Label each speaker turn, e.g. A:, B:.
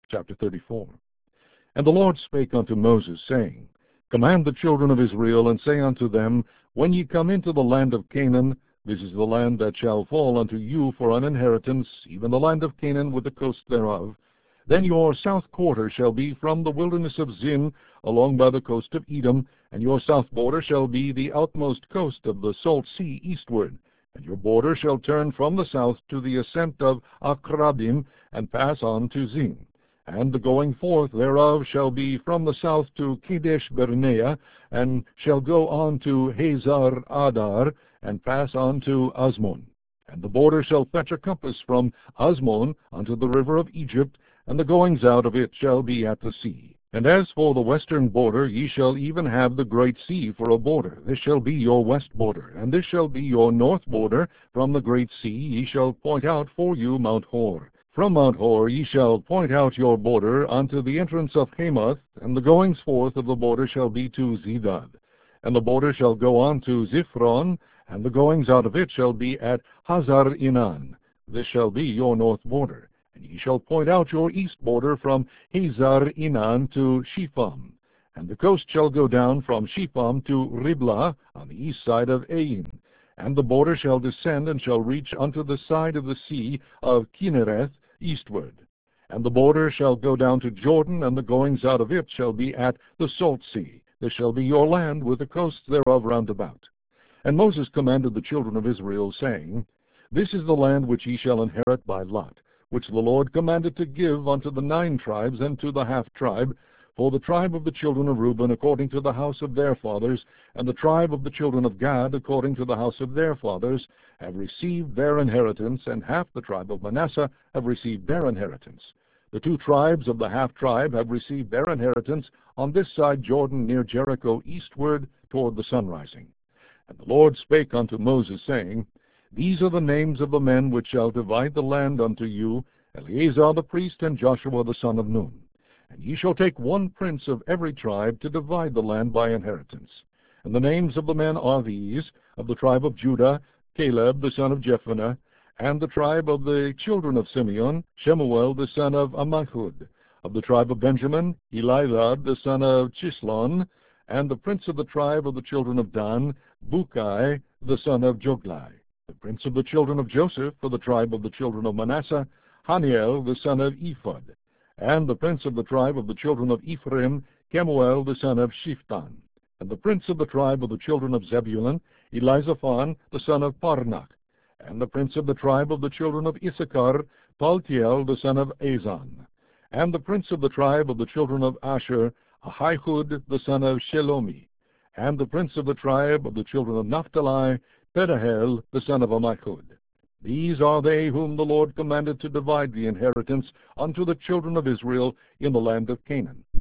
A: Chapter 34. And the Lord spake unto Moses, saying, Command the children of Israel, and say unto them, When ye come into the land of Canaan, this is the land that shall fall unto you for an inheritance, even the land of Canaan with the coast thereof. Then your south quarter shall be from the wilderness of Zin, along by the coast of Edom, and your south border shall be the outmost coast of the salt sea eastward. And your border shall turn from the south to the ascent of Akrabim, and pass on to Zin. And the going forth thereof shall be from the south to Kadesh Barnea, and shall go on to Hazar Adar, and pass on to Azmon. And the border shall fetch a compass from Azmon unto the river of Egypt, and the goings out of it shall be at the sea. And as for the western border, ye shall even have the great sea for a border. This shall be your west border, and this shall be your north border. From the great sea ye shall point out for you Mount Hor. From Mount Hor ye shall point out your border unto the entrance of Hamath, and the goings forth of the border shall be to Zedad. And the border shall go on to Ziphron, and the goings out of it shall be at Hazar Enan. This shall be your north border. And ye shall point out your east border from Hazar Enan to Shepham. And the coast shall go down from Shepham to Riblah on the east side of Ain. And the border shall descend and shall reach unto the side of the sea of Kinnereth eastward. And the border shall go down to Jordan, and the goings out of it shall be at the salt sea. This shall be your land with the coasts thereof round about. And Moses commanded the children of Israel, saying, This is the land which ye shall inherit by lot, which the Lord commanded to give unto the 9 tribes and to the half tribe, for the tribe of the children of Reuben according to the house of their fathers, and the tribe of the children of Gad according to the house of their fathers, have received their inheritance, and half the tribe of Manasseh have received their inheritance. The 2 tribes of the half tribe have received their inheritance on this side Jordan near Jericho eastward toward the sunrising. And the Lord spake unto Moses, saying, These are the names of the men which shall divide the land unto you, Eleazar the priest, and Joshua the son of Nun. And ye shall take 1 prince of every tribe to divide the land by inheritance. And the names of the men are these: of the tribe of Judah, Caleb the son of Jephunneh; and the tribe of the children of Simeon, Shemuel the son of Ammihud; of the tribe of Benjamin, Elizad the son of Chislon; and the prince of the tribe of the children of Dan, Bukai the son of Joglai; the prince of the children of Joseph for the tribe of the children of Manasseh, Haniel the son of Ephod; and the prince of the tribe of the children of Ephraim, Kemuel the son of Shiftan; and the prince of the tribe of the children of Zebulun, Elizaphan the son of Parnach; and the prince of the tribe of the children of Issachar, Paltiel the son of Azan; and the prince of the tribe of the children of Asher, Ahihud the son of Shelomi; and the prince of the tribe of the children of Naphtali, Pedahel the son of Ammihud. These are they whom the Lord commanded to divide the inheritance unto the children of Israel in the land of Canaan.